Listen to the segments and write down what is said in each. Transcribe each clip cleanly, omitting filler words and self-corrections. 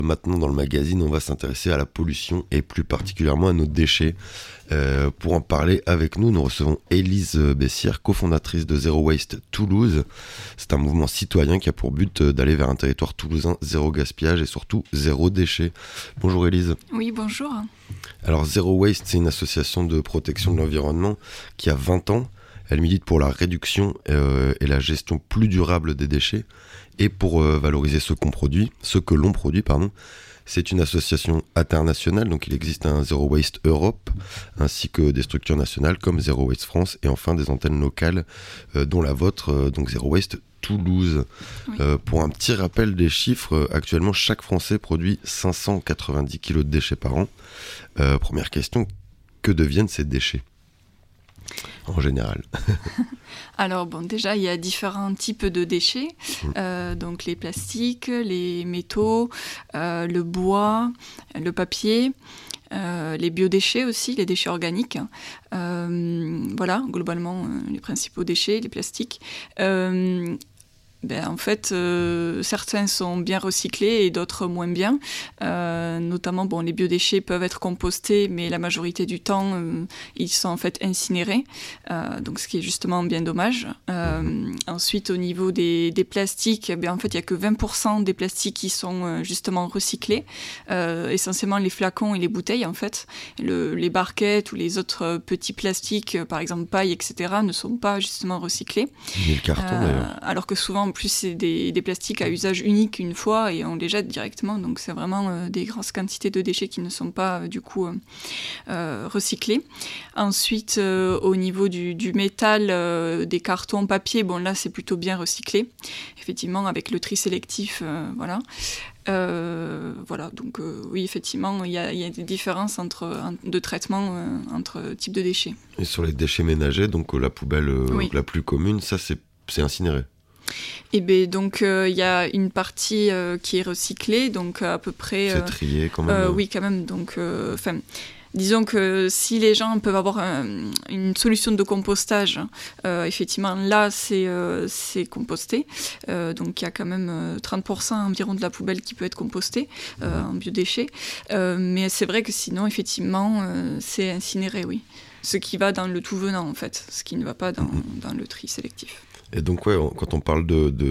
Maintenant, dans le magazine, on va s'intéresser à la pollution et plus particulièrement à nos déchets. Pour en parler avec nous, nous recevons Élise Bessière, cofondatrice de Zero Waste Toulouse. C'est un mouvement citoyen qui a pour but d'aller vers un territoire toulousain zéro gaspillage et surtout zéro déchet. Bonjour Élise. Oui, bonjour. Alors Zero Waste, c'est une association de protection de l'environnement qui a 20 ans. Elle milite pour la réduction et la gestion plus durable des déchets et pour valoriser ce que l'on produit. C'est une association internationale, donc il existe un Zero Waste Europe, ainsi que des structures nationales comme Zero Waste France et enfin des antennes locales, dont la vôtre, donc Zero Waste Toulouse. Oui. Pour un petit rappel des chiffres, actuellement chaque Français produit 590 kg de déchets par an. Première question, que deviennent ces déchets en général? Alors déjà il y a différents types de déchets, donc les plastiques, les métaux, le bois, le papier, les biodéchets aussi, les déchets organiques. Voilà, globalement les principaux déchets, les plastiques. En fait, certains sont bien recyclés et d'autres moins bien. Notamment, les biodéchets peuvent être compostés, mais la majorité du temps, ils sont en fait incinérés. Donc, ce qui est justement bien dommage. Ensuite, au niveau des plastiques, en fait, il n'y a que 20% des plastiques qui sont justement recyclés. Essentiellement, les flacons et les bouteilles, en fait. Les barquettes ou les autres petits plastiques, par exemple paille, etc., ne sont pas justement recyclés. Et le carton, d'ailleurs. Alors que souvent, en plus, c'est des plastiques à usage unique une fois et on les jette directement. Donc, c'est vraiment des grosses quantités de déchets qui ne sont pas, recyclés. Ensuite, au niveau du métal, des cartons, papier, là, c'est plutôt bien recyclé. Effectivement, avec le tri sélectif, voilà. Donc oui, effectivement, il y a des différences de traitement entre types de déchets. Et sur les déchets ménagers, donc la poubelle la plus commune, ça, c'est incinéré. Et donc il y a une partie qui est recyclée, donc à peu près. C'est trié quand même. Oui, quand même. Donc, disons que si les gens peuvent avoir une solution de compostage, effectivement, là, c'est composté. Donc, il y a quand même 30% environ de la poubelle qui peut être compostée en biodéchets. Mais c'est vrai que sinon, effectivement, c'est incinéré, oui. Ce qui va dans le tout venant, en fait. Ce qui ne va pas dans le tri sélectif. Et donc, quand on parle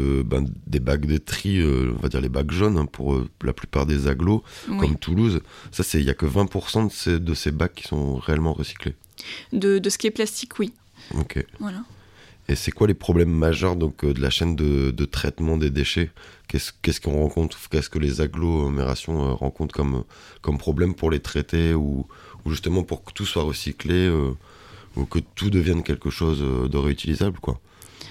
des bacs de tri, on va dire les bacs jaunes, pour la plupart des agglos, comme Toulouse, ça, il n'y a que 20% de ces bacs qui sont réellement recyclés. De ce qui est plastique, oui. Ok. Voilà. Et c'est quoi les problèmes majeurs de la chaîne de traitement des déchets ? Qu'est-ce qu'on rencontre ? Qu'est-ce que les agglomérations rencontrent comme problème pour les traiter ou justement pour que tout soit recyclé ou que tout devienne quelque chose de réutilisable, quoi ?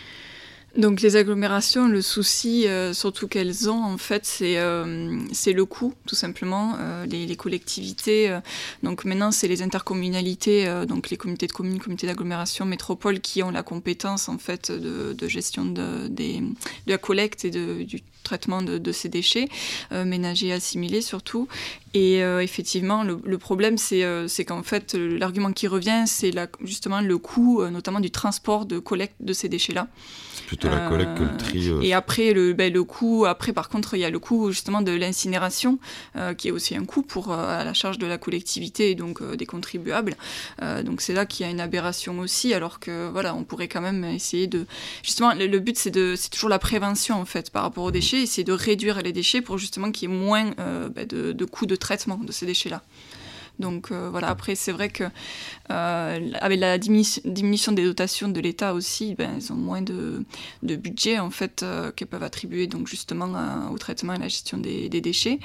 Donc les agglomérations, le souci surtout qu'elles ont en fait, c'est le coût tout simplement. Les collectivités, donc maintenant c'est les intercommunalités, donc les communautés de communes, communautés d'agglomération, métropoles qui ont la compétence en fait de gestion de la collecte et du traitement de ces déchets ménagers assimilés surtout. Et effectivement, le problème, c'est qu'en fait, l'argument qui revient, c'est justement le coût, notamment du transport de collecte de ces déchets-là. C'est plutôt la collecte que le tri. Et après, le coût, par contre, il y a le coût justement de l'incinération, qui est aussi un coût à la charge de la collectivité et donc des contribuables. Donc c'est là qu'il y a une aberration aussi, alors que voilà, on pourrait quand même essayer de... Justement, le but, c'est toujours la prévention en fait par rapport aux déchets, et c'est de réduire les déchets pour justement qu'il y ait moins de coûts de traitement de ces déchets-là. Donc après c'est vrai que avec la diminution des dotations de l'État aussi, ils ont moins de budget en fait qu'ils peuvent attribuer donc justement au traitement et à la gestion des déchets.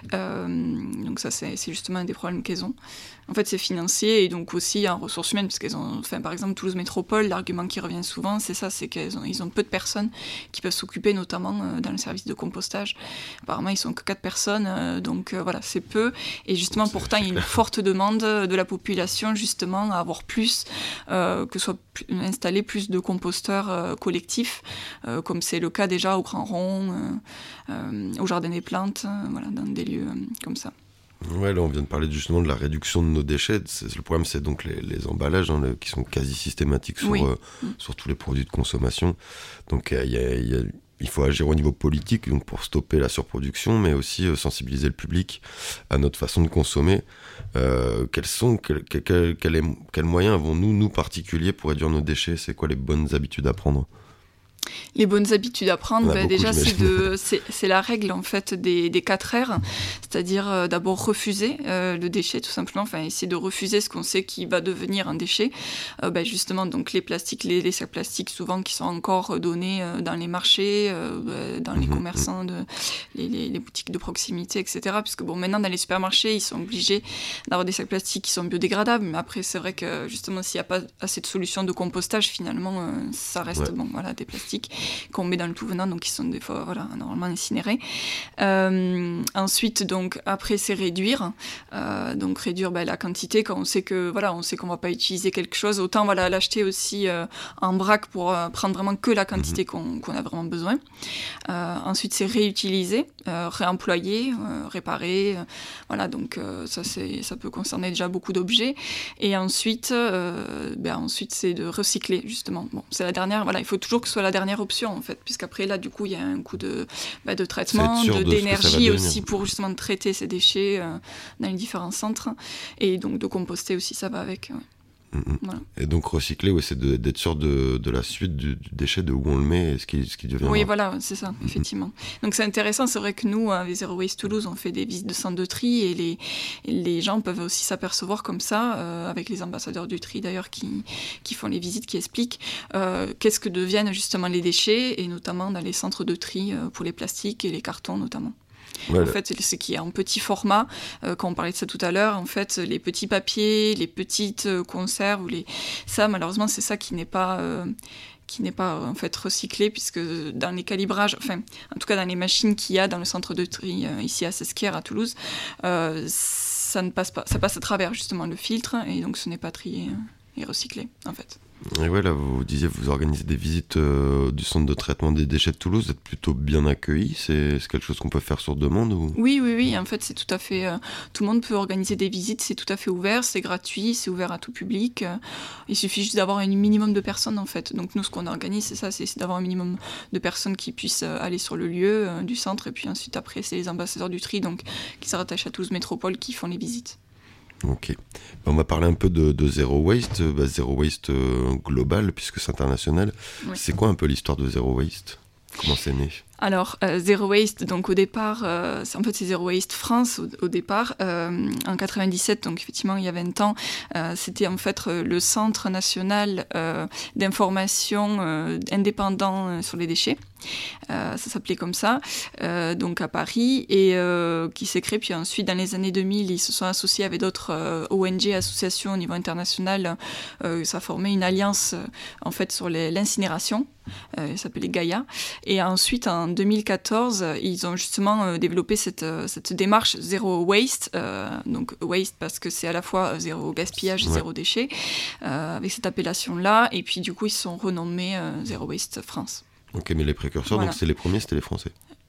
Donc ça c'est justement un des problèmes qu'elles ont. En fait c'est financier et donc aussi en ressources humaines parce qu'elles ont, par exemple Toulouse Métropole, l'argument qui revient souvent c'est ça, c'est qu'ils ont peu de personnes qui peuvent s'occuper notamment dans le service de compostage. Apparemment ils sont que 4 personnes, donc voilà c'est peu et justement pourtant il y a une forte demande de la population justement à avoir plus, que soit installé plus de composteurs collectifs, comme c'est le cas déjà au Grand Rond, au Jardin des Plantes, voilà, dans des lieux comme ça. Ouais, là on vient de parler justement de la réduction de nos déchets. Le problème c'est donc les emballages qui sont quasi systématiques sur tous les produits de consommation. Donc il y a il faut agir au niveau politique, donc pour stopper la surproduction, mais aussi sensibiliser le public à notre façon de consommer. Quels moyens avons-nous, nous particuliers, pour réduire nos déchets? C'est quoi les bonnes habitudes à prendre? Les bonnes habitudes à prendre, déjà, j'imagine. c'est la règle en fait des 4 R, c'est-à-dire d'abord refuser le déchet, tout simplement, enfin essayer de refuser ce qu'on sait qui va devenir un déchet. Justement, donc les plastiques, les sacs plastiques, souvent qui sont encore donnés dans les marchés, dans les commerçants, les boutiques de proximité, etc. Puisque bon, maintenant dans les supermarchés, ils sont obligés d'avoir des sacs plastiques qui sont biodégradables, mais après c'est vrai que justement s'il n'y a pas assez de solutions de compostage, finalement, ça reste des plastiques qu'on met dans le tout venant, donc qui sont des fois normalement incinérés. Ensuite, donc après c'est réduire, donc réduire la quantité quand on sait qu'on va pas utiliser quelque chose, autant l'acheter aussi en vrac pour prendre vraiment que la quantité qu'on a vraiment besoin. Ensuite c'est réutiliser, réemployer, réparer, donc ça peut concerner déjà beaucoup d'objets. Et ensuite c'est de recycler, justement. Bon, c'est la dernière, il faut toujours que ce soit la dernière option en fait, puisqu'après là du coup il y a un coût de traitement, d'énergie aussi pour justement traiter ces déchets dans les différents centres, et donc de composter aussi, ça va avec. Voilà. Et donc recycler, c'est d'être sûr de la suite du déchet, de où on le met et ce qui devient. Oui, voilà, c'est ça, effectivement. Donc c'est intéressant, c'est vrai que nous, avec Zero Waste Toulouse, on fait des visites de centres de tri, et les gens peuvent aussi s'apercevoir comme ça, avec les ambassadeurs du tri d'ailleurs qui font les visites, qui expliquent qu'est-ce que deviennent justement les déchets, et notamment dans les centres de tri pour les plastiques et les cartons notamment. Voilà. En fait, c'est ce qui est en petit format, quand on parlait de ça tout à l'heure, en fait, les petits papiers, les petites conserves, ça, malheureusement, c'est ça qui n'est pas en fait recyclé, puisque dans les calibrages, enfin, en tout cas dans les machines qu'il y a dans le centre de tri ici à Sesquières, à Toulouse, ça ne passe pas, ça passe à travers justement le filtre, et donc ce n'est pas trié et recyclé, en fait. Et là, vous disiez, vous organisez des visites du centre de traitement des déchets de Toulouse. Vous êtes plutôt bien accueillis. C'est quelque chose qu'on peut faire sur demande ou... Oui. En fait, c'est tout à fait... tout le monde peut organiser des visites. C'est tout à fait ouvert. C'est gratuit. C'est ouvert à tout public. Il suffit juste d'avoir un minimum de personnes, en fait. Donc, nous, ce qu'on organise, c'est ça. C'est d'avoir un minimum de personnes qui puissent aller sur le lieu du centre. Et puis ensuite, après, c'est les ambassadeurs du tri, donc, qui se rattachent à Toulouse Métropole, qui font les visites. Ok. On va parler un peu de Zero Waste. Zero Waste global, puisque c'est international. Oui. C'est quoi un peu l'histoire de Zero Waste? Comment c'est né? Alors, Zero Waste, donc au départ, c'est Zero Waste France au départ, en 97, donc effectivement il y a 20 ans, c'était en fait le Centre national d'information indépendant sur les déchets. Ça s'appelait comme ça, donc à Paris, et qui s'est créé. Puis ensuite, dans les années 2000, ils se sont associés avec d'autres ONG, associations au niveau international. Ça a formé une alliance en fait sur l'incinération. Ça s'appelait Gaia. Et ensuite, en 2014, ils ont justement développé cette démarche Zero Waste. Donc Waste parce que c'est à la fois zéro gaspillage et zéro déchet, avec cette appellation-là. Et puis du coup, ils se sont renommés Zero Waste France. Ok, mais les précurseurs, donc c'est les premiers, c'était les Français.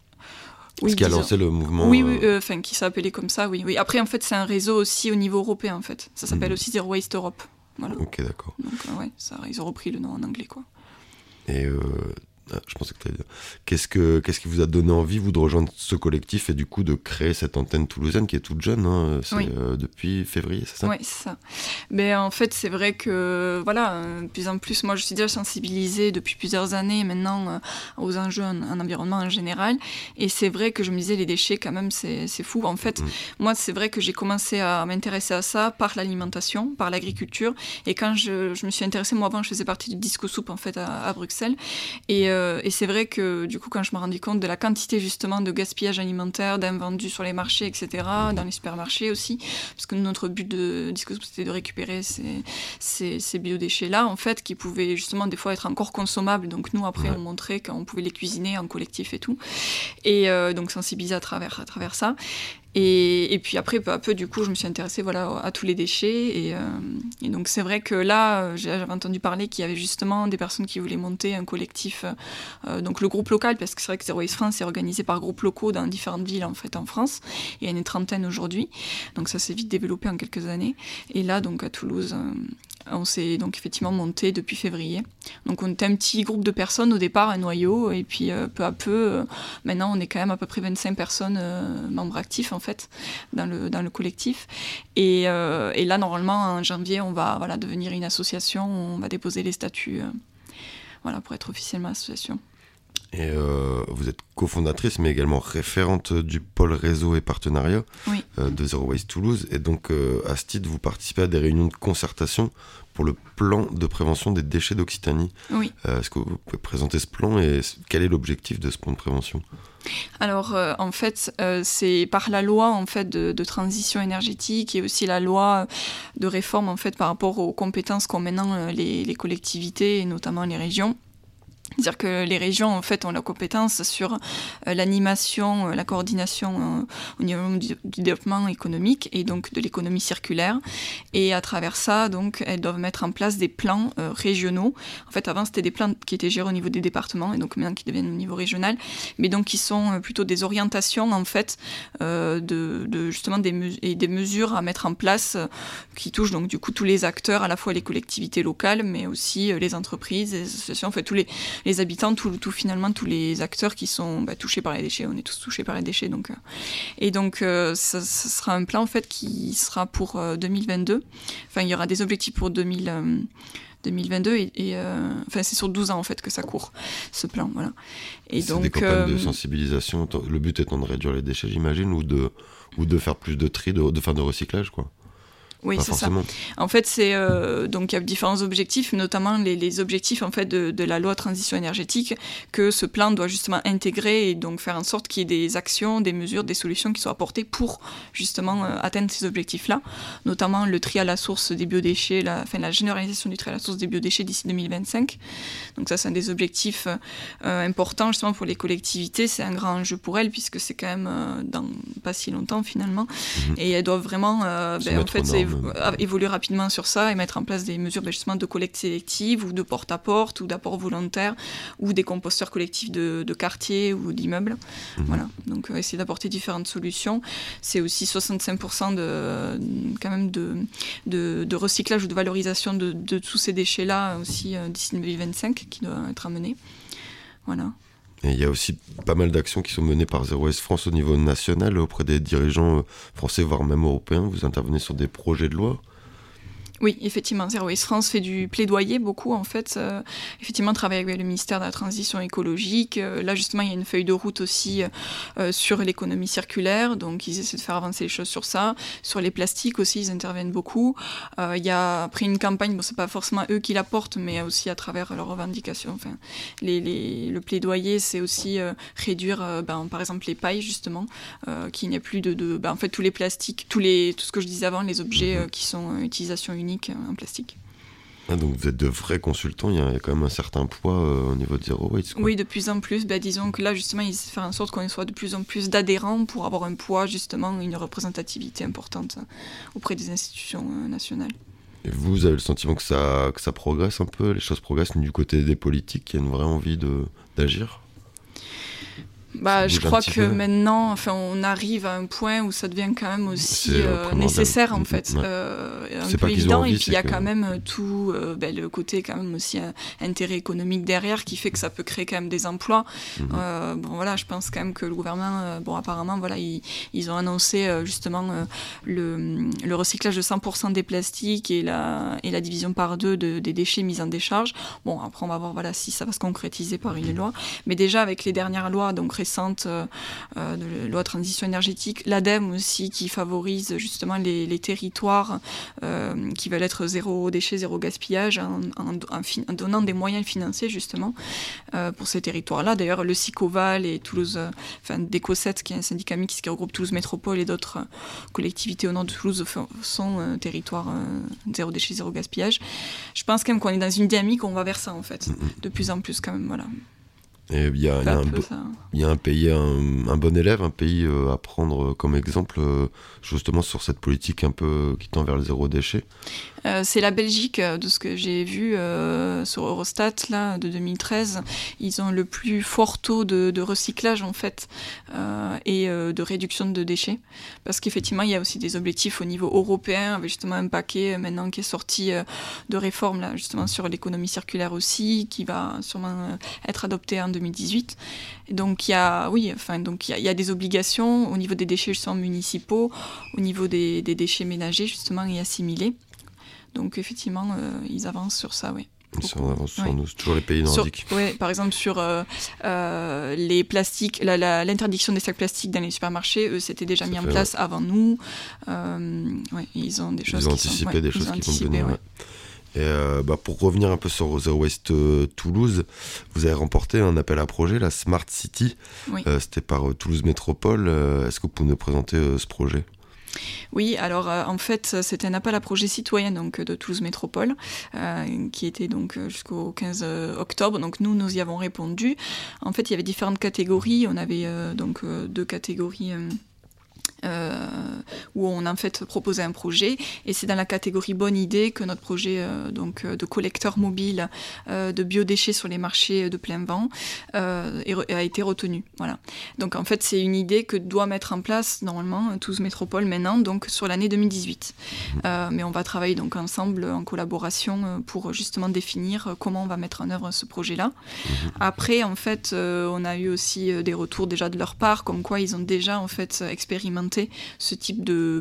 Oui, ce qui a lancé le mouvement. Oui, qui s'appelait comme ça, oui. Après, en fait, c'est un réseau aussi au niveau européen, en fait. Ça s'appelle aussi Zero Waste Europe. Voilà. Ok, d'accord. Donc, ils ont repris le nom en anglais, quoi. Et je pensais que tu allais dire. Qu'est-ce qui vous a donné envie, vous, de rejoindre ce collectif et du coup de créer cette antenne toulousaine qui est toute jeune, hein, depuis février, c'est ça? Oui, c'est ça. Mais en fait, c'est vrai que, de plus en plus, moi, je suis déjà sensibilisée depuis plusieurs années maintenant aux enjeux en environnement en général. Et c'est vrai que je me disais, les déchets, quand même, c'est fou. En fait, moi, c'est vrai que j'ai commencé à m'intéresser à ça par l'alimentation, par l'agriculture. Et quand je me suis intéressée, moi, avant, je faisais partie du Disco Soup, en fait, à Bruxelles. Et c'est vrai que du coup, quand je me rendais compte de la quantité justement de gaspillage alimentaire, d'invendus sur les marchés, etc., dans les supermarchés aussi, parce que notre but de Disco Soup, c'était de récupérer ces biodéchets-là, en fait, qui pouvaient justement des fois être encore consommables. Donc nous, après, on montrait qu'on pouvait les cuisiner en collectif et tout. Et donc sensibiliser à travers ça. Et puis après, peu à peu, du coup, je me suis intéressée à tous les déchets. Et donc, c'est vrai que là, j'avais entendu parler qu'il y avait justement des personnes qui voulaient monter un collectif, donc le groupe local, parce que c'est vrai que Zero Waste France est organisé par groupes locaux dans différentes villes, en fait, en France. Il y en a une trentaine aujourd'hui. Donc, ça s'est vite développé en quelques années. Et là, donc, à Toulouse, On s'est donc effectivement monté depuis février. Donc on était un petit groupe de personnes au départ, un noyau, et puis peu à peu, maintenant on est quand même à peu près 25 personnes membres actifs en fait dans le collectif. Et là normalement en janvier on va devenir une association, on va déposer les statuts pour être officiellement association. Et vous êtes cofondatrice, mais également référente du pôle réseau et partenariat de Zero Waste Toulouse. Et donc, à ce titre, vous participez à des réunions de concertation pour le plan de prévention des déchets d'Occitanie. Oui. Est-ce que vous pouvez présenter ce plan et quel est l'objectif de ce plan de prévention ? Alors, en fait, c'est par la loi en fait, de transition énergétique et aussi la loi de réforme en fait, par rapport aux compétences qu'ont maintenant les collectivités et notamment les régions. C'est-à-dire que les régions, en fait, ont la compétence sur l'animation, la coordination au niveau du développement économique et donc de l'économie circulaire. Et à travers ça, donc, elles doivent mettre en place des plans régionaux. En fait, avant, c'était des plans qui étaient gérés au niveau des départements et donc maintenant qui deviennent au niveau régional, mais donc qui sont plutôt des orientations, en fait, justement des mesures à mettre en place qui touchent donc du coup tous les acteurs, à la fois les collectivités locales, mais aussi les entreprises, les associations, en fait, tous les habitants, finalement, tous les acteurs qui sont touchés par les déchets. On est tous touchés par les déchets. Donc, ça sera un plan en fait, qui sera pour 2022. Enfin, il y aura des objectifs pour 2022 et c'est sur 12 ans en fait que ça court, ce plan. Voilà. Et c'est donc, des campagnes de sensibilisation. Le but étant de réduire les déchets, j'imagine, ou de faire plus de tri, de faire de recyclage, quoi. Oui, c'est ça. En fait, donc il y a différents objectifs, notamment les objectifs en fait de la loi transition énergétique que ce plan doit justement intégrer et donc faire en sorte qu'il y ait des actions, des mesures, des solutions qui soient apportées pour justement atteindre ces objectifs-là, notamment le tri à la source des biodéchets, la généralisation du tri à la source des biodéchets d'ici 2025. Donc ça, c'est un des objectifs importants justement pour les collectivités. C'est un grand enjeu pour elles puisque c'est quand même dans pas si longtemps finalement, et elles doivent vraiment en fait évoluer rapidement sur ça et mettre en place des mesures justement de collecte sélective ou de porte-à-porte ou d'apport volontaire ou des composteurs collectifs de quartier ou d'immeubles. Voilà. Donc essayer d'apporter différentes solutions. C'est aussi 65% de recyclage ou de valorisation de tous ces déchets-là aussi d'ici 2025 qui doit être amené. Voilà. Et il y a aussi pas mal d'actions qui sont menées par Zero Waste France au niveau national auprès des dirigeants français, voire même européens. Vous intervenez sur des projets de loi ? Oui, effectivement, Zero Waste France fait du plaidoyer beaucoup, en fait. Effectivement, travaille avec le ministère de la Transition écologique. Là, justement, il y a une feuille de route aussi sur l'économie circulaire. Donc, ils essaient de faire avancer les choses sur ça. Sur les plastiques aussi, ils interviennent beaucoup. Il y a après une campagne, c'est pas forcément eux qui la portent, mais aussi à travers leurs revendications. Enfin, le plaidoyer, c'est aussi réduire, par exemple, les pailles, justement, qu'il n'y ait plus en fait, tous les plastiques, tout ce que je disais avant, les objets qui sont utilisation unique en plastique. Ah, donc vous êtes de vrais consultants, il y a quand même un certain poids au niveau de Zero Waste, quoi. Oui, de plus en plus. Disons que là, justement, ils font en sorte qu'on soit de plus en plus d'adhérents pour avoir un poids, justement, une représentativité importante auprès des institutions nationales. Et vous avez le sentiment que ça progresse un peu, les choses progressent du côté des politiques, il y a une vraie envie d'agir ? Je crois que maintenant, on arrive à un point où ça devient quand même aussi nécessaire en fait, un peu évident. Et puis il y a quand même tout le côté quand même aussi intérêt économique derrière qui fait que ça peut créer quand même des emplois. Je pense quand même que le gouvernement, apparemment, ils ont annoncé justement le recyclage de 100% des plastiques et la division par 2 des déchets mis en décharge. Bon, après on va voir si ça va se concrétiser par une loi. Mais déjà avec les dernières lois, donc récente de loi transition énergétique, l'ADEME aussi qui favorise justement les territoires qui veulent être zéro déchet, zéro gaspillage en donnant des moyens financiers justement pour ces territoires-là. D'ailleurs, le SICOVAL et Toulouse, DECO7 qui est un syndicat mixte qui regroupe Toulouse Métropole et d'autres collectivités au nord de Toulouse sont territoires zéro déchet, zéro gaspillage. Je pense quand même qu'on est dans une dynamique où on va vers ça en fait, de plus en plus quand même, voilà. Et il y a un pays, un bon élève, un pays à prendre comme exemple, justement sur cette politique un peu qui tend vers le zéro déchet. C'est la Belgique, de ce que j'ai vu sur Eurostat là, de 2013. Ils ont le plus fort taux de recyclage en fait et de réduction de déchets. Parce qu'effectivement, il y a aussi des objectifs au niveau européen, avec justement un paquet maintenant qui est sorti de réformes là, justement sur l'économie circulaire aussi, qui va sûrement être adopté en 2018. Et donc il y a des obligations au niveau des déchets justement municipaux, au niveau des déchets ménagers justement et assimilés. Donc effectivement, ils avancent sur ça, oui. Ils avancent sur nous, toujours les pays nordiques. Par exemple sur les plastiques, l'interdiction des sacs plastiques dans les supermarchés, eux, c'était déjà mis en place avant nous. Ils ont des choses ils ont anticipé des choses qui vont venir. Et pour revenir un peu sur Zero Waste Toulouse, vous avez remporté un appel à projet, la Smart City. Oui. C'était par Toulouse Métropole. Est-ce que vous pouvez nous présenter ce projet ? Oui, alors en fait, c'était un appel à projet citoyen donc, de Toulouse Métropole qui était donc jusqu'au 15 octobre. Donc nous y avons répondu. En fait, il y avait différentes catégories. On avait donc 2 catégories où on a en fait proposé un projet, et c'est dans la catégorie bonne idée que notre projet donc de collecteur mobile de biodéchets sur les marchés de plein vent a été retenu. Voilà. Donc en fait c'est une idée que doit mettre en place normalement Toulouse Métropole maintenant, donc sur l'année 2018. Mais on va travailler donc ensemble en collaboration pour justement définir comment on va mettre en œuvre ce projet-là. Après en fait on a eu aussi des retours déjà de leur part, comme quoi ils ont déjà en fait expérimenté ce type de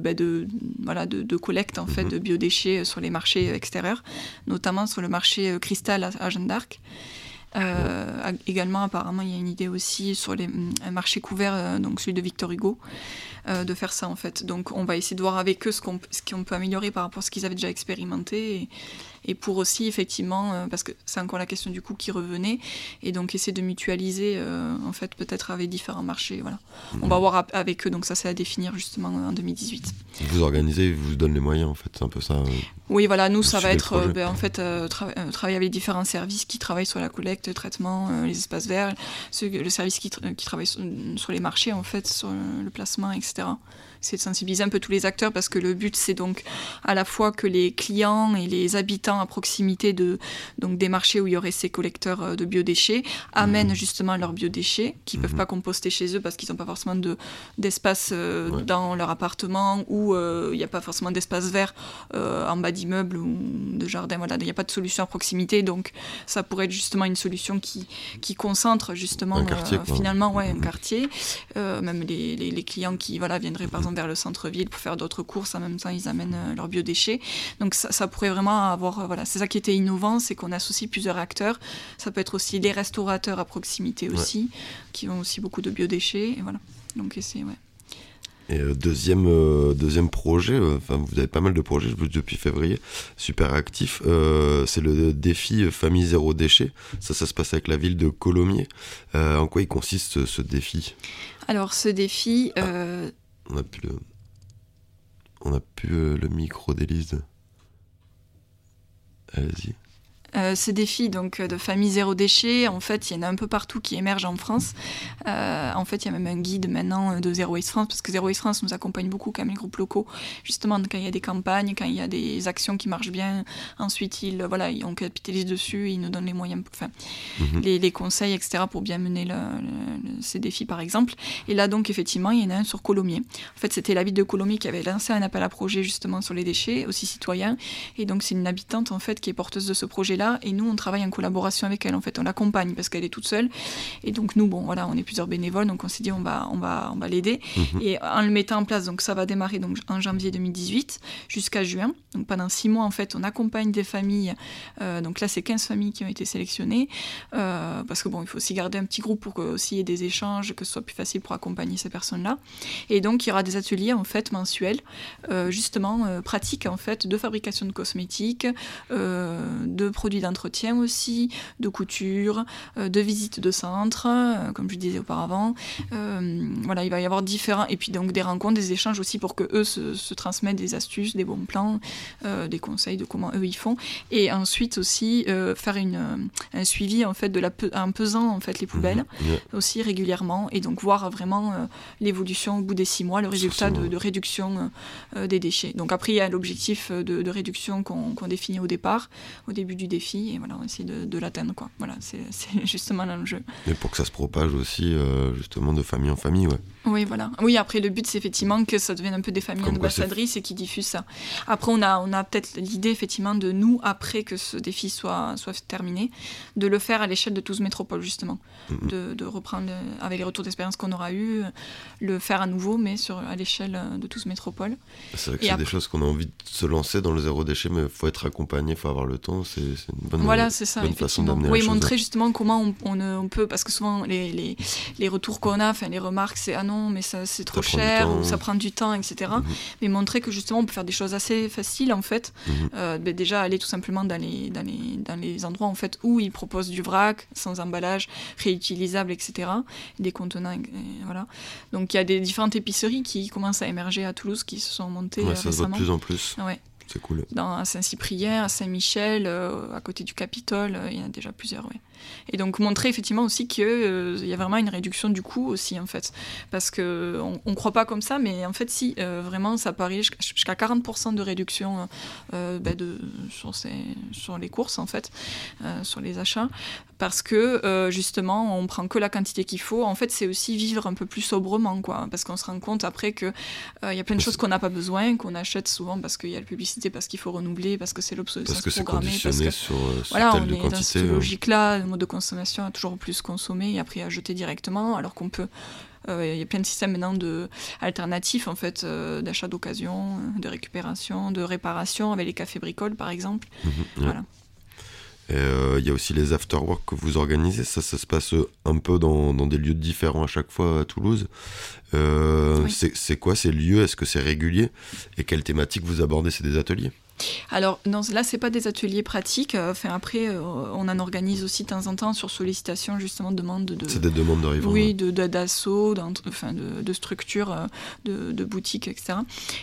collecte en fait de biodéchets sur les marchés extérieurs, notamment sur le marché Cristal à Jeanne d'Arc. Également apparemment il y a une idée aussi sur un marché couvert, donc celui de Victor Hugo, de faire ça en fait. Donc on va essayer de voir avec eux ce qu'on peut améliorer par rapport à ce qu'ils avaient déjà expérimenté, et pour aussi effectivement, parce que c'est encore la question du coût qui revenait, et donc essayer de mutualiser en fait peut-être avec différents marchés. Voilà. On va voir avec eux, donc ça c'est à définir justement en 2018. Vous organisez, vous vous donnez les moyens en fait, c'est un peu ça. Oui voilà, nous ça va être en fait travailler avec les différents services qui travaillent sur la collecte, le traitement, les espaces verts, le service qui travaille sur les marchés en fait, sur le placement, etc. C'est de sensibiliser un peu tous les acteurs, parce que le but c'est donc à la fois que les clients et les habitants à proximité donc des marchés où il y aurait ces collecteurs de biodéchets amènent justement leurs biodéchets qu'ils peuvent pas composter chez eux parce qu'ils n'ont pas forcément d'espace dans leur appartement, ou il n'y a pas forcément d'espace vert en bas d'immeubles ou de jardin. Voilà, il n'y a pas de solution à proximité, donc ça pourrait être justement une solution qui concentre justement un quartier, finalement un quartier. Même les clients qui viendraient par exemple vers le centre-ville pour faire d'autres courses, en même temps ils amènent leurs biodéchets. Donc ça pourrait vraiment avoir, c'est ça qui était innovant, c'est qu'on associe plusieurs acteurs. Ça peut être aussi les restaurateurs à proximité aussi, qui ont aussi beaucoup de biodéchets, et voilà. Donc c'est Et deuxième projet, vous avez pas mal de projets depuis février, super actif, c'est le défi Famille Zéro Déchet. Ça se passe avec la ville de Colomiers. En quoi il consiste ce défi ? Alors ce défi... On a plus le micro d'Élise. Allez-y. Ces défis donc, de famille zéro déchet, en fait, il y en a un peu partout qui émergent en France. En fait, il y a même un guide maintenant de Zero Waste France, parce que Zero Waste France nous accompagne beaucoup quand même les groupes locaux, justement quand il y a des campagnes, quand il y a des actions qui marchent bien. Ensuite, on capitalise dessus, ils nous donnent les moyens, les conseils, etc., pour bien mener ces défis, par exemple. Et là, donc, effectivement, il y en a un sur Colomiers. En fait, c'était la ville de Colomiers qui avait lancé un appel à projet, justement, sur les déchets, aussi citoyens. Et donc, c'est une habitante, en fait, qui est porteuse de ce projet-là. Et nous on travaille en collaboration avec elle, en fait on l'accompagne parce qu'elle est toute seule, et donc nous on est plusieurs bénévoles, donc on s'est dit on va l'aider, et en le mettant en place, donc ça va démarrer donc en janvier 2018 jusqu'à juin, donc pendant 6 mois en fait on accompagne des familles, donc là c'est 15 familles qui ont été sélectionnées, parce que il faut aussi garder un petit groupe pour qu'il y ait des échanges, que ce soit plus facile pour accompagner ces personnes-là. Et donc il y aura des ateliers en fait mensuels, justement pratiques en fait de fabrication de cosmétiques, de produits produits d'entretien aussi, de couture, de visites de centre, comme je disais auparavant. Voilà, il va y avoir différents... Et puis donc des rencontres, des échanges aussi pour que eux se transmettent des astuces, des bons plans, des conseils de comment eux ils font. Et ensuite aussi faire un suivi en fait en pesant en fait les poubelles aussi régulièrement, et donc voir vraiment l'évolution au bout des 6 mois, le résultat de réduction des déchets. Donc après il y a l'objectif de réduction qu'on définit au début du défi, et voilà, on essaie de l'atteindre, quoi. Voilà, c'est justement l'enjeu. Et pour que ça se propage aussi justement de famille en famille, ouais. Oui, voilà. Oui, après le but c'est effectivement que ça devienne un peu des familles ambassadrices et qui diffusent ça. Après on a peut-être l'idée effectivement de nous, après que ce défi soit terminé, de le faire à l'échelle de 12 métropoles justement, de reprendre avec les retours d'expérience qu'on aura eu, le faire à nouveau mais à l'échelle de 12 métropoles. C'est vrai que c'est des choses qu'on a envie de se lancer dans le zéro déchet, mais il faut être accompagné, il faut avoir le temps, c'est une bonne, c'est ça, bonne façon d'amener la chose. Montrer justement comment on peut, parce que souvent les retours qu'on a, les remarques, c'est ah non mais ça c'est trop cher, ou ça prend du temps, etc. Mais montrer que justement on peut faire des choses assez faciles en fait. Déjà aller tout simplement dans les endroits en fait où ils proposent du vrac sans emballage, réutilisable, etc. Des contenants, voilà. Donc il y a des différentes épiceries qui commencent à émerger à Toulouse, qui se sont montées récemment. Ça se voit de plus en plus. Ouais. C'est cool. À Saint-Cyprien, à Saint-Michel, à côté du Capitole, il y en a déjà plusieurs, ouais. Et donc montrer effectivement aussi qu'il y a vraiment une réduction du coût aussi, en fait. Parce qu'on ne croit pas comme ça, mais en fait, si, vraiment, ça peut arriver jusqu'à 40% de réduction sur les courses, en fait, sur les achats. Parce que, justement, on prend que la quantité qu'il faut. En fait, c'est aussi vivre un peu plus sobrement, quoi. Parce qu'on se rend compte après qu'il y a plein de choses qu'on n'a pas besoin, qu'on achète souvent parce qu'il y a la publicité, parce qu'il faut renouveler, parce que c'est l'obsolescence programmée. Parce que c'est conditionné sur voilà, telle de on est quantité. Dans cette logique-là, le mode de consommation a toujours plus consommé et après à jeter directement, alors qu'on peut... Il y a plein de systèmes maintenant alternatifs en fait, d'achat d'occasion, de récupération, de réparation, avec les cafés bricoles par exemple. Voilà. Il y a aussi les after-work que vous organisez, ça se passe un peu dans des lieux différents à chaque fois à Toulouse. Oui. C'est quoi ces lieux? Est-ce que c'est régulier? Et quelles thématiques vous abordez? C'est des ateliers? Alors non, là c'est pas des ateliers pratiques. Après, on en organise aussi de temps en temps sur sollicitation, justement, c'est des demandes de riverains. Oui, d'assaut, de structures, de boutiques, etc.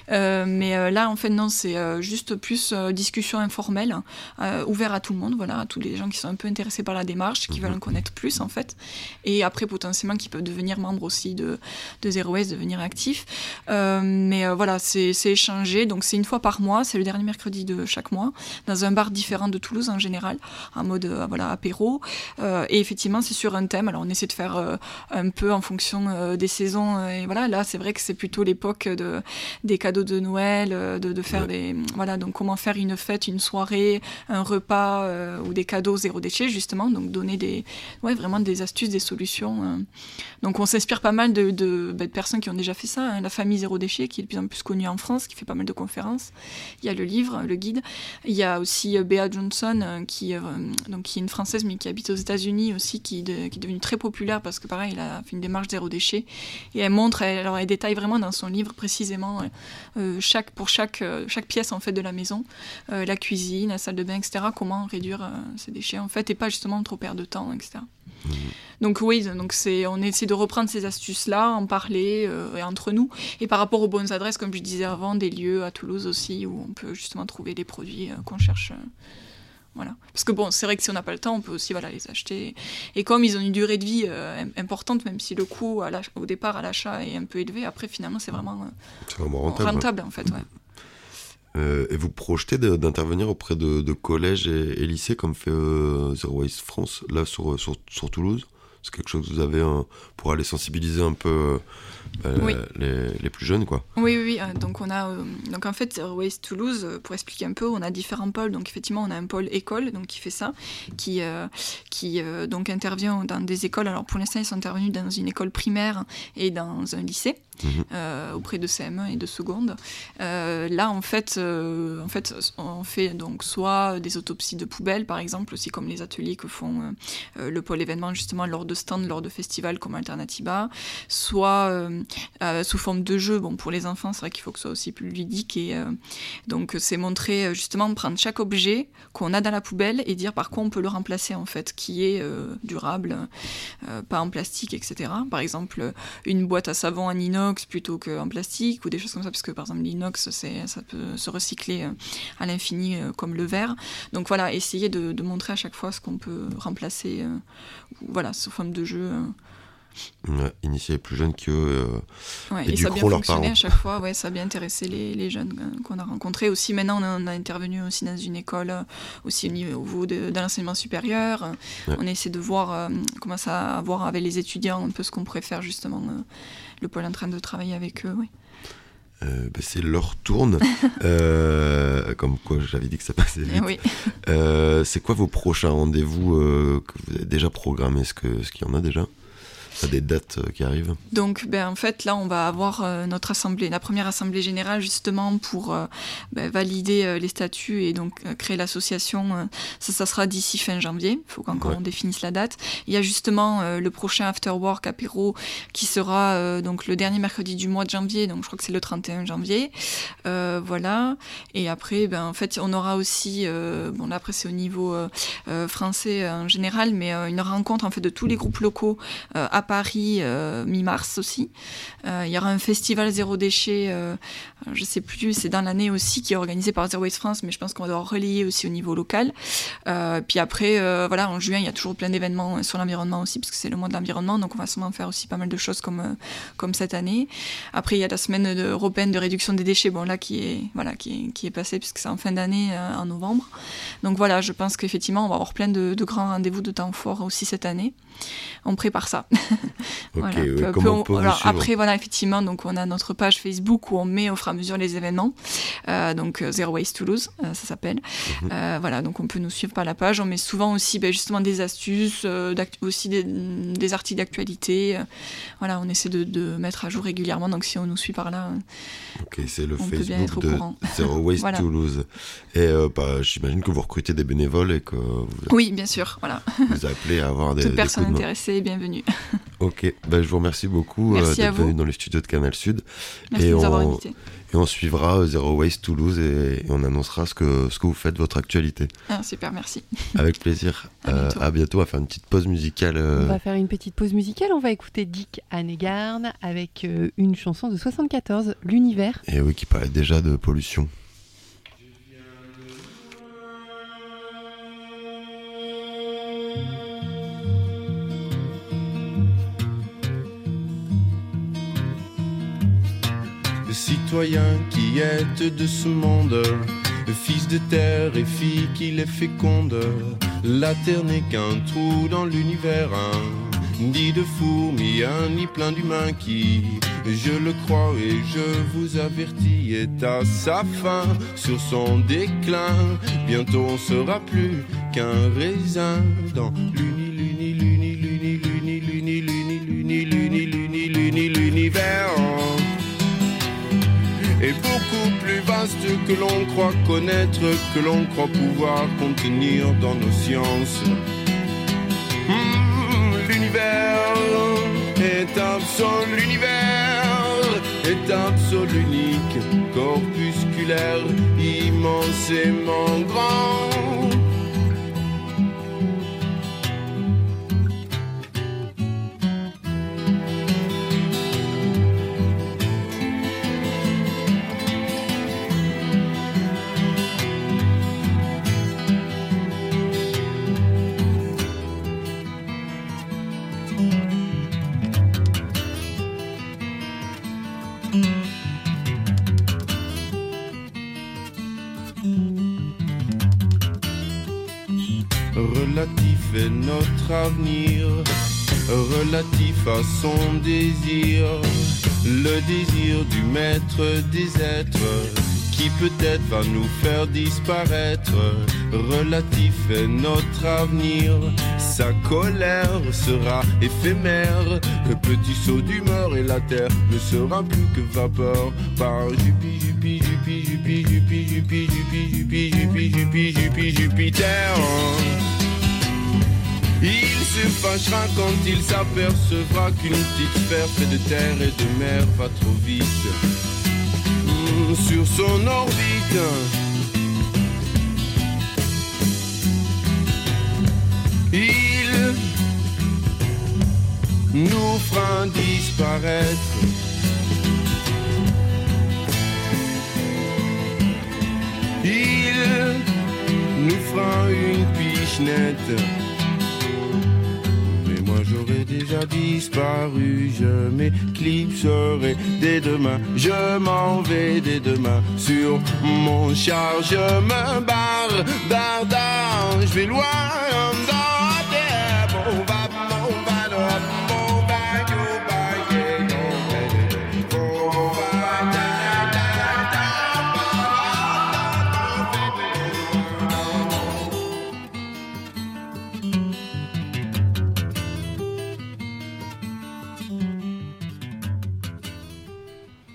Mais là, en fait, non, c'est juste plus discussion informelle, ouvert à tout le monde, voilà, à tous les gens qui sont un peu intéressés par la démarche, qui veulent en connaître plus, en fait. Et après, potentiellement, qui peuvent devenir membres aussi de Zero Waste, devenir actifs. Mais voilà, c'est échangé. Donc c'est une fois par mois, c'est le dernier mercredi de chaque mois, dans un bar différent de Toulouse en général, en mode apéro. Et effectivement, c'est sur un thème. Alors, on essaie de faire un peu en fonction des saisons. Et voilà, là, c'est vrai que c'est plutôt l'époque des cadeaux de Noël, de faire des... Voilà, donc comment faire une fête, une soirée, un repas ou des cadeaux zéro déchet, justement. Donc, donner vraiment des astuces, des solutions. Donc, on s'inspire pas mal de personnes qui ont déjà fait ça. Hein. La famille zéro déchet, qui est de plus en plus connue en France, qui fait pas mal de conférences. Il y a le livre, le guide. Il y a aussi Bea Johnson, qui est une Française, mais qui habite aux États-Unis aussi, qui est devenue très populaire parce que, pareil, elle a fait une démarche zéro déchet. Et elle détaille vraiment dans son livre précisément chaque pièce, en fait, de la maison, la cuisine, la salle de bain, etc., comment réduire ces déchets, en fait, et pas justement trop perdre de temps, etc. Donc oui, on essaie de reprendre ces astuces-là, en parler entre nous. Et par rapport aux bonnes adresses, comme je disais avant, des lieux à Toulouse aussi, où on peut justement trouver les produits qu'on cherche. Voilà. Parce que bon, c'est vrai que si on n'a pas le temps, on peut aussi les acheter. Et comme ils ont une durée de vie importante, même si le coût au départ à l'achat est un peu élevé, après finalement c'est vraiment rentable en fait. Ouais. Et vous projetez d'intervenir auprès de collèges et lycées comme fait Zero Waste France, là sur Toulouse? C'est quelque chose que vous avez pour aller sensibiliser un peu les plus jeunes, quoi. Oui. Donc en fait, Zero Waste Toulouse, pour expliquer un peu, on a différents pôles. Donc effectivement, on a un pôle école, donc qui fait ça, qui donc intervient dans des écoles. Alors pour l'instant, ils sont intervenus dans une école primaire et dans un lycée. Auprès de CM1 et de seconde. Là, en fait, on fait donc soit des autopsies de poubelles, par exemple, aussi comme les ateliers que font le pôle événement, justement, lors de stand lors de festivals comme Alternatiba, soit sous forme de jeu. Bon, pour les enfants, c'est vrai qu'il faut que ce soit aussi plus ludique. Et donc, c'est montrer, justement, prendre chaque objet qu'on a dans la poubelle et dire par quoi on peut le remplacer, en fait, qui est durable, pas en plastique, etc. Par exemple, une boîte à savon en inox plutôt qu'en plastique, ou des choses comme ça, parce que, par exemple, l'inox, ça peut se recycler à l'infini, comme le verre. Donc, voilà, essayer de montrer à chaque fois ce qu'on peut remplacer, sous forme de jeu. Initier les plus jeunes qui et ça a bien fonctionné à chaque fois, ça a bien intéressé les jeunes qu'on a rencontrés. Aussi maintenant on a intervenu aussi dans une école, aussi au niveau de l'enseignement supérieur. On essaie de voir comment ça à voir avec les étudiants un peu ce qu'on pourrait faire justement. Le pôle est en train de travailler avec eux. C'est leur tourne, comme quoi j'avais dit que ça passait vite. Oui. C'est quoi vos prochains rendez-vous que vous avez déjà programmés, ce qu'il y en a déjà? Des dates qui arrivent. Donc, en fait, là, on va avoir notre assemblée, la première assemblée générale, justement, pour valider les statuts et donc créer l'association. Ça sera d'ici fin janvier. Il faut qu'encore on définisse la date. Il y a justement le prochain After Work apéro qui sera donc le dernier mercredi du mois de janvier. Donc, je crois que c'est le 31 janvier. Voilà. Et après, en fait, on aura aussi, là, après, c'est au niveau français en général, mais une rencontre, en fait, de tous les groupes locaux à Paris, mi-mars aussi. Il y aura un festival zéro déchet, je sais plus, c'est dans l'année aussi, qui est organisé par Zero Waste France, mais je pense qu'on doit relayer aussi au niveau local. Puis après, en juin, il y a toujours plein d'événements sur l'environnement aussi, parce que c'est le mois de l'environnement, donc on va sûrement faire aussi pas mal de choses comme cette année. Après, il y a la semaine européenne de réduction des déchets, qui est passée, puisque c'est en fin d'année, en novembre. Donc voilà, je pense qu'effectivement, on va avoir plein de grands rendez-vous de temps forts aussi cette année. On prépare ça. Après, effectivement, donc on a notre page Facebook où on met au fur et à mesure les événements. Donc Zero Waste Toulouse, ça s'appelle. Donc on peut nous suivre par la page. On met souvent aussi justement des astuces, aussi des articles d'actualité. On essaie de mettre à jour régulièrement. Donc si on nous suit par là, c'est le Facebook de Zero Waste Toulouse. Et j'imagine que vous recrutez des bénévoles et que oui, bien sûr. Voilà. Vous appelez à avoir des personnes intéressées, bienvenue. Ok, je vous remercie beaucoup d'être venu dans les studios de Canal Sud. Merci de nous avoir invités. Et on suivra Zero Waste Toulouse et on annoncera ce que vous faites, votre actualité. Super, merci. Avec plaisir. À bientôt. On va faire une petite pause musicale. On va faire une petite pause musicale. On va écouter Dick Annegarn avec une chanson de 74, L'Univers. Et oui, qui parlait déjà de pollution. Citoyens qui êtes de ce monde, fils de terre et filles qui les fécondent, la terre n'est qu'un trou dans l'univers, ni de fourmis, ni plein d'humains qui, je le crois et je vous avertis, est à sa fin, sur son déclin. Bientôt on sera plus qu'un raisin dans l'univers. Est beaucoup plus vaste que l'on croit connaître, que l'on croit pouvoir contenir dans nos sciences. L'univers est absolu, l'univers est absolu, unique, corpusculaire, immensément grand. Relatif est notre avenir, relatif à son désir, le désir du maître des êtres, qui peut-être va nous faire disparaître. Relatif est notre avenir, sa colère sera éphémère, le petit saut d'humeur et la terre ne sera plus que vapeur. Par Jupiter, il se se fâchera quand il s'apercevra qu'une petite sphère faite de terre et de mer va trop vite sur son orbite. Il nous fera disparaître. Il nous fera une pichenette. Mais moi j'aurais déjà disparu. Je m'éclipserai dès demain. Je m'en vais dès demain sur mon char. Je me barre, je vais loin.